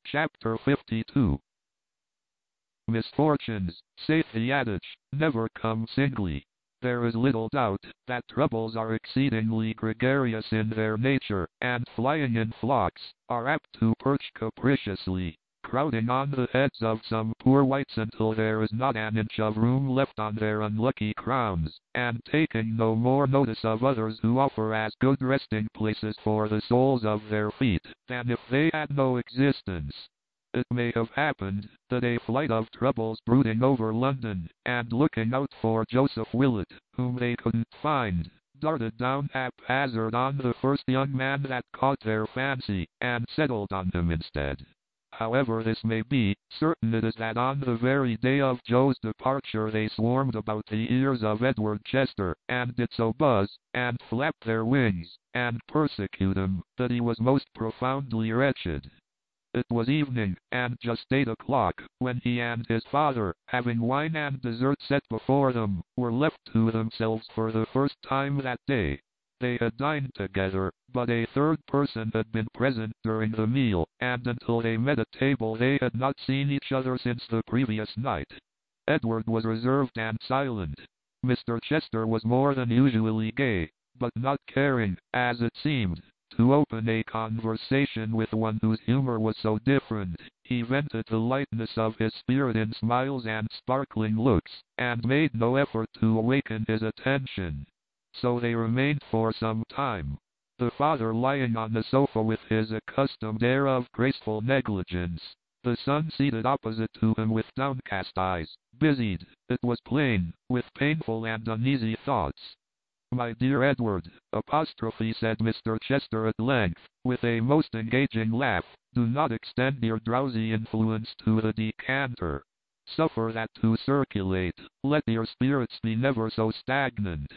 Chapter 52. Misfortunes, saith the adage, never come singly. There is little doubt that troubles are exceedingly gregarious in their nature, and flying in flocks, are apt to perch capriciously, crowding on the heads of some poor wights until there is not an inch of room left on their unlucky crowns, and taking no more notice of others who offer as good resting places for the soles of their feet, than if they had no existence. It may have happened that a flight of troubles brooding over London, and looking out for Joseph Willet, whom they couldn't find, darted down haphazard on the first young man that caught their fancy, and settled on him instead. However this may be, certain it is that on the very day of Joe's departure they swarmed about the ears of Edward Chester, and did so buzz, and flap their wings, and persecute him, that he was most profoundly wretched. It was evening, and just 8 o'clock, when he and his father, having wine and dessert set before them, were left to themselves for the first time that day. They had dined together, but a third person had been present during the meal, and until they met at table they had not seen each other since the previous night. Edward was reserved and silent. Mr. Chester was more than usually gay, but not caring, as it seemed, to open a conversation with one whose humor was so different. He vented the lightness of his spirit in smiles and sparkling looks, and made no effort to awaken his attention. So they remained for some time. The father lying on the sofa with his accustomed air of graceful negligence, the son seated opposite to him with downcast eyes, busied, it was plain, with painful and uneasy thoughts. "My dear Edward," said Mr. Chester at length, with a most engaging laugh, "do not extend your drowsy influence to the decanter. Suffer that to circulate. Let your spirits be never so stagnant."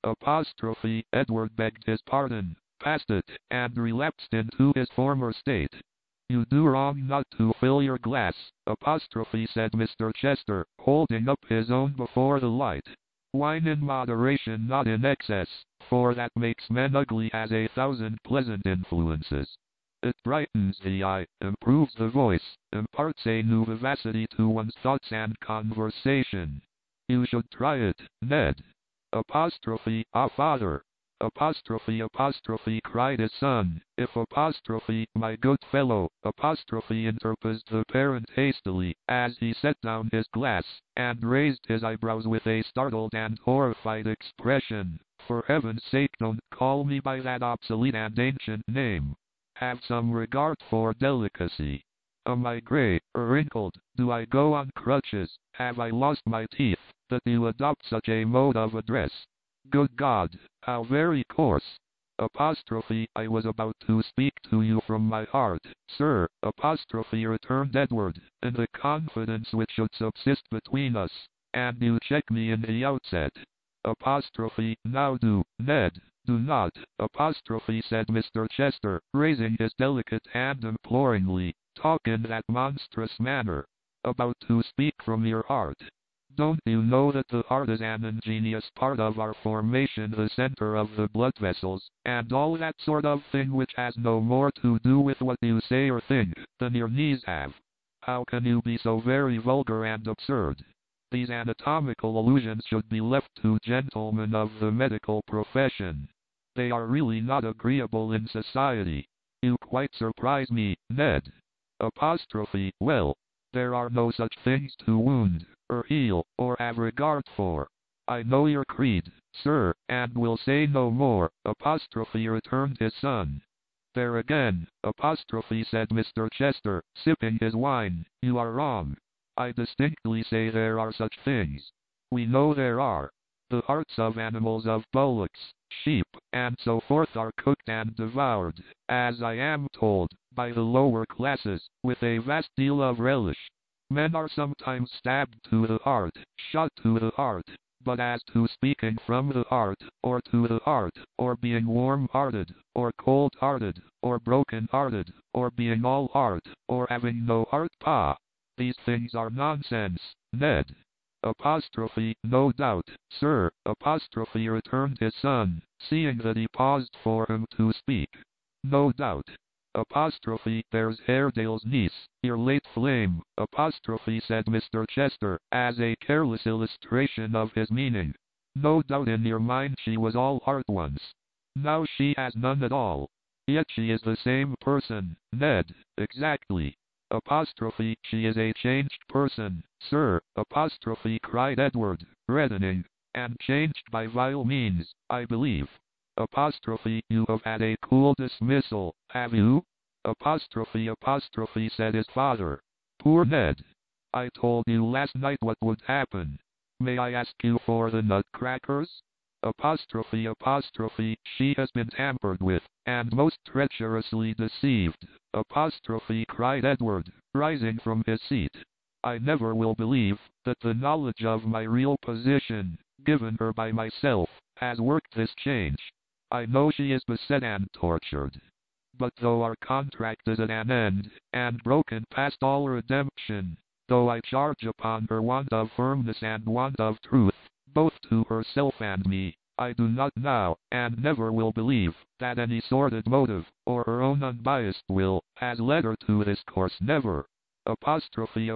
Edward begged his pardon, passed it, and relapsed into his former state. "You do wrong not to fill your glass," said Mr. Chester, holding up his own before the light. "Wine in moderation, not in excess, for that makes men ugly as 1,000 pleasant influences. It brightens the eye, improves the voice, imparts a new vivacity to one's thoughts and conversation. You should try it, Ned." "Father!" Cried his son. "If my good fellow," interposed the parent hastily, as he set down his glass, and raised his eyebrows with a startled and horrified expression. "For heaven's sake don't call me by that obsolete and ancient name. Have some regard for delicacy. Am I gray, or wrinkled? Do I go on crutches? Have I lost my teeth, that you adopt such a mode of address? Good God, how very coarse!" "I was about to speak to you from my heart, sir," returned Edward, "in the confidence which should subsist between us, and you check me in the outset." "Now do, Ned, do not," said Mr. Chester, raising his delicate hand imploringly. "Talk in that monstrous manner. About to speak from your heart. Don't you know that the heart is an ingenious part of our formation, the center of the blood vessels, and all that sort of thing, which has no more to do with what you say or think than your knees have? How can you be so very vulgar and absurd? These anatomical allusions should be left to gentlemen of the medical profession. They are really not agreeable in society. You quite surprise me, Ned." "Well, there are no such things to wound, or heal, or have regard for. I know your creed, sir, and will say no more," returned his son. "There again," said Mr. Chester, sipping his wine, "you are wrong. I distinctly say there are such things. We know there are. The hearts of animals, of bullocks, sheep, and so forth, are cooked and devoured, as I am told, by the lower classes, with a vast deal of relish. Men are sometimes stabbed to the heart, shot to the heart, but as to speaking from the heart, or to the heart, or being warm-hearted, or cold-hearted, or broken-hearted, or being all heart, or having no heart, these things are nonsense, Ned." "No doubt, sir," returned his son, seeing that he paused for him to speak. "No doubt. Apostrophe, there's Haredale's niece, your late flame, apostrophe, said Mr. Chester, as a careless illustration of his meaning. No doubt in your mind she was all heart once. Now she has none at all. Yet she is the same person, Ned, exactly. Apostrophe, she is a changed person, sir, apostrophe, cried Edward, reddening, and changed by vile means, I believe. Apostrophe, you have had a cool dismissal, have you? Apostrophe, said his father. Poor Ned. I told you last night what would happen. May I ask you for the nutcrackers? Apostrophe, she has been tampered with, and most treacherously deceived. Apostrophe, cried Edward, rising from his seat. I never will believe that the knowledge of my real position, given her by myself, has worked this change. I know she is beset and tortured. But though our contract is at an end, and broken past all redemption, though I charge upon her want of firmness and want of truth, both to herself and me, I do not now, and never will believe, that any sordid motive, or her own unbiased will, has led her to this course, never. Apostrophe,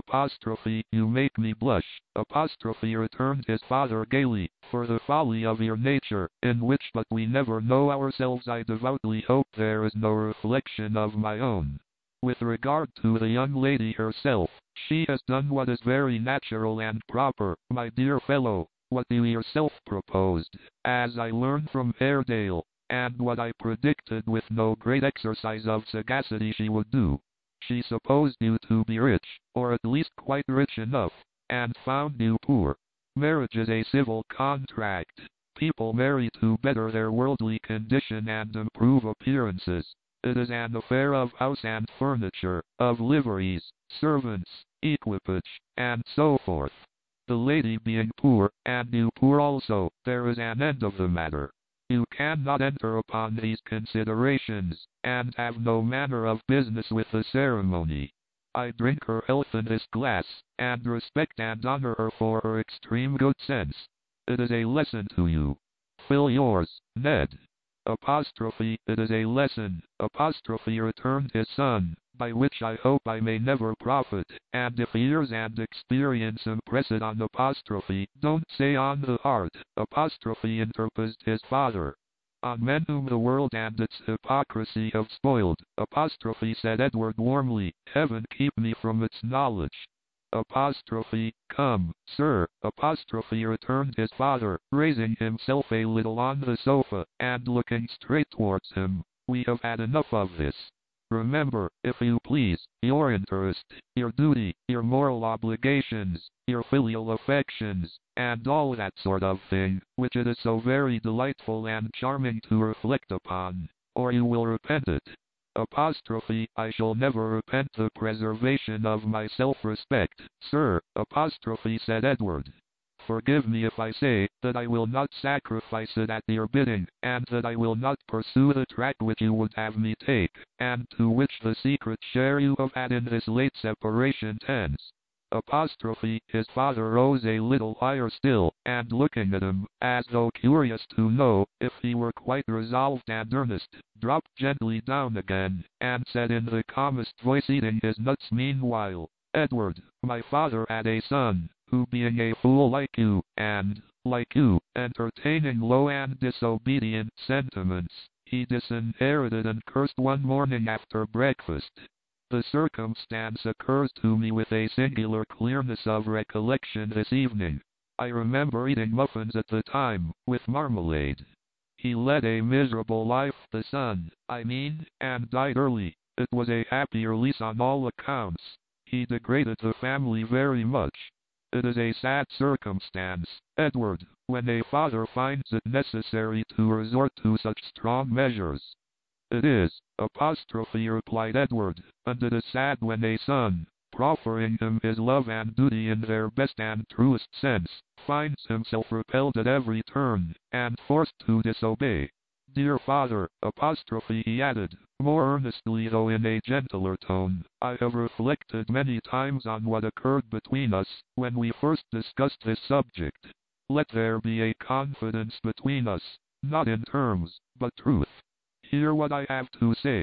you make me blush, apostrophe, returned his father gaily, for the folly of your nature, in which but we never know ourselves, I devoutly hope there is no reflection of my own. With regard to the young lady herself, she has done what is very natural and proper, my dear fellow, what you yourself proposed, as I learned from Haredale, and what I predicted with no great exercise of sagacity she would do. She supposed you to be rich, or at least quite rich enough, and found you poor. Marriage is a civil contract. People marry to better their worldly condition and improve appearances. It is an affair of house and furniture, of liveries, servants, equipage, and so forth. The lady being poor, and you poor also, there is an end of the matter. You cannot enter upon these considerations, and have no manner of business with the ceremony. I drink her health in this glass, and respect and honor her for her extreme good sense. It is a lesson to you. Fill yours, Ned. Apostrophe, it is a lesson, apostrophe, returned his son, by which I hope I may never profit, and if years and experience impress it on apostrophe, don't say on the heart, apostrophe, interposed his father. On men whom the world and its hypocrisy have spoiled, apostrophe, said Edward warmly, heaven keep me from its knowledge. Apostrophe, come, sir, apostrophe, returned his father, raising himself a little on the sofa, and looking straight towards him, we have had enough of this. Remember, if you please, your interest, your duty, your moral obligations, your filial affections, and all that sort of thing, which it is so very delightful and charming to reflect upon, or you will repent it. Apostrophe, I shall never repent the preservation of my self-respect, sir, apostrophe, said Edward. Forgive me if I say that I will not sacrifice it at your bidding, and that I will not pursue the track which you would have me take, and to which the secret share you have had in this late separation tends. Apostrophe, his father rose a little higher still, and looking at him, as though curious to know if he were quite resolved and earnest, dropped gently down again, and said in the calmest voice, eating his nuts meanwhile, Edward, my father had a son, who being a fool like you, and, like you, entertaining low and disobedient sentiments, he disinherited and cursed one morning after breakfast. The circumstance occurs to me with a singular clearness of recollection this evening. I remember eating muffins at the time, with marmalade. He led a miserable life, the son, I mean, and died early. It was a happy release on all accounts. He degraded the family very much. It is a sad circumstance, Edward, when a father finds it necessary to resort to such strong measures. It is, apostrophe, replied Edward, and it is sad when a son, proffering him his love and duty in their best and truest sense, finds himself repelled at every turn, and forced to disobey. Dear father, apostrophe, he added, more earnestly though in a gentler tone, I have reflected many times on what occurred between us, when we first discussed this subject. Let there be a confidence between us, not in terms, but truth. Hear what I have to say.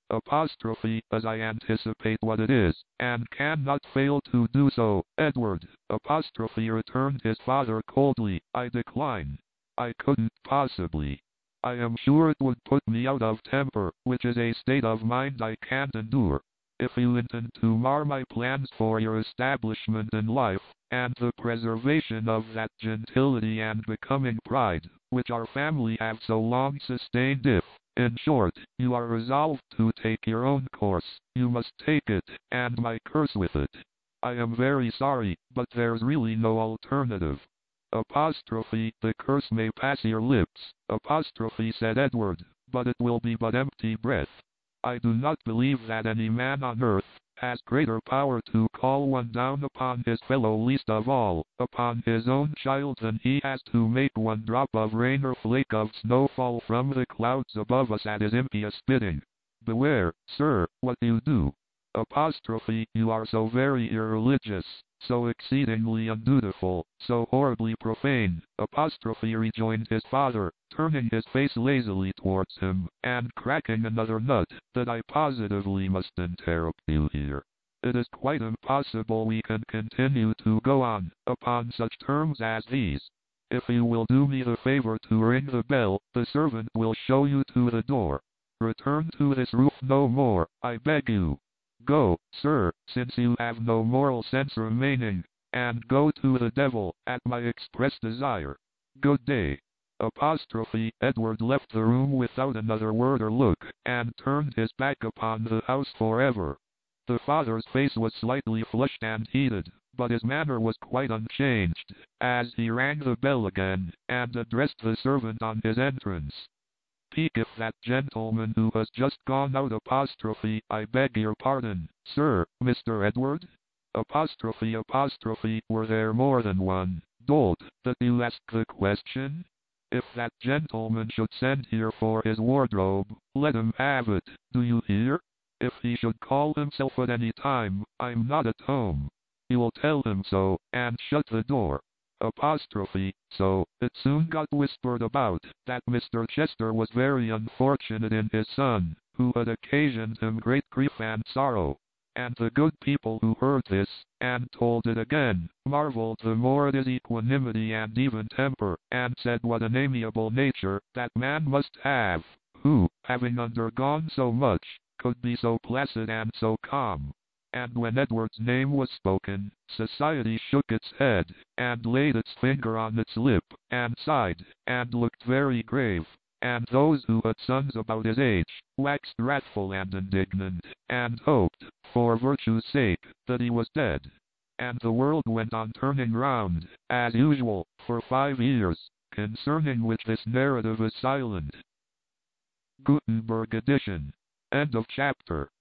Apostrophe, as I anticipate what it is, and cannot fail to do so. Edward. Apostrophe, returned his father coldly. I decline. I couldn't possibly. I am sure it would put me out of temper, which is a state of mind I can't endure. If you intend to mar my plans for your establishment in life, and the preservation of that gentility and becoming pride, which our family have so long sustained, if, in short, you are resolved to take your own course, you must take it, and my curse with it. I am very sorry, but there's really no alternative. Apostrophe, the curse may pass your lips, apostrophe, said Edward, but it will be but empty breath. I do not believe that any man on earth has greater power to call one down upon his fellow, least of all upon his own child, than he has to make one drop of rain or flake of snow fall from the clouds above us at his impious bidding. Beware, sir, what you do. Apostrophe, you are so very irreligious, so exceedingly undutiful, so horribly profane, apostrophe, rejoined his father, turning his face lazily towards him, and cracking another nut, that I positively must interrupt you here. It is quite impossible we can continue to go on, upon such terms as these. If you will do me the favor to ring the bell, the servant will show you to the door. Return to this roof no more, I beg you. Go, sir, since you have no moral sense remaining, and go to the devil, at my express desire. Good day. Apostrophe, Edward left the room without another word or look, and turned his back upon the house forever. The father's face was slightly flushed and heated, but his manner was quite unchanged, as he rang the bell again, and addressed the servant on his entrance. Speak if that gentleman who has just gone out, apostrophe, I beg your pardon, sir, Mr. Edward? Apostrophe, were there more than one, dolt, that you ask the question? If that gentleman should send here for his wardrobe, let him have it, do you hear? If he should call himself at any time, I'm not at home. You will tell him so, and shut the door. Apostrophe, so, it soon got whispered about, that Mr. Chester was very unfortunate in his son, who had occasioned him great grief and sorrow. And the good people who heard this, and told it again, marveled the more at his equanimity and even temper, and said what an amiable nature that man must have, who, having undergone so much, could be so placid and so calm. And when Edward's name was spoken, society shook its head, and laid its finger on its lip, and sighed, and looked very grave, and those who had sons about his age, waxed wrathful and indignant, and hoped, for virtue's sake, that he was dead. And the world went on turning round, as usual, for 5 years, concerning which this narrative is silent. Gutenberg edition. End of chapter.